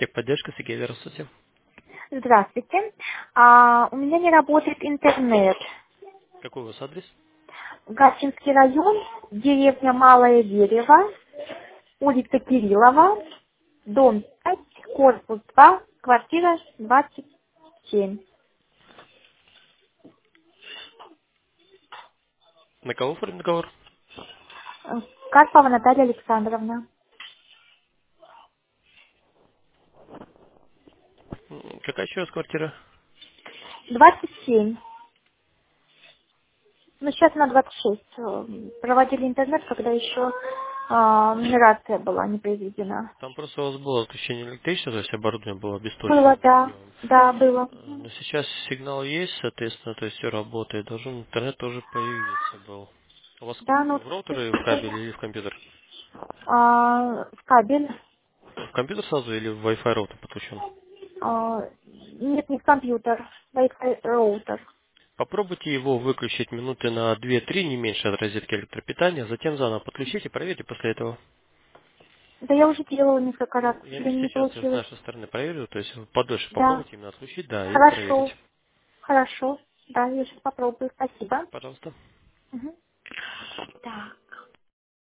Техподдержка, Сергей, здравствуйте. Здравствуйте. У меня не работает интернет. Какой у вас адрес? Гатчинский район, деревня Малое Дерево, улица Кириллова, дом 5, корпус 2, квартира 27. На кого оформлен договор? Карпова Наталья Александровна. Какая еще раз квартира? 27. Ну, сейчас на 26. Проводили интернет, когда еще нумерация была не произведена. Там просто у вас было отключение электричества, то есть оборудование было Было, обесточено да. определенным. Да, было. Но сейчас сигнал есть, соответственно, то есть все работает. Должен интернет тоже появиться был. У вас Да, ну, в роутер или в кабель, или в компьютер? в кабель. В компьютер сразу или в Wi-Fi роутер подключен? Нет, не в компьютер, Wi-Fi роутер. Попробуйте его выключить минуты на две-три, не меньше от розетки электропитания, затем заново подключите, проверьте после этого. Да я уже делала несколько раз, к Я сожалению, не сейчас с получилось. нашей стороны проверю, то есть подольше Да, попробуйте именно отключить, да, и проверить. хорошо, хорошо. Да, я сейчас попробую. Спасибо. Пожалуйста. Мгм. Так.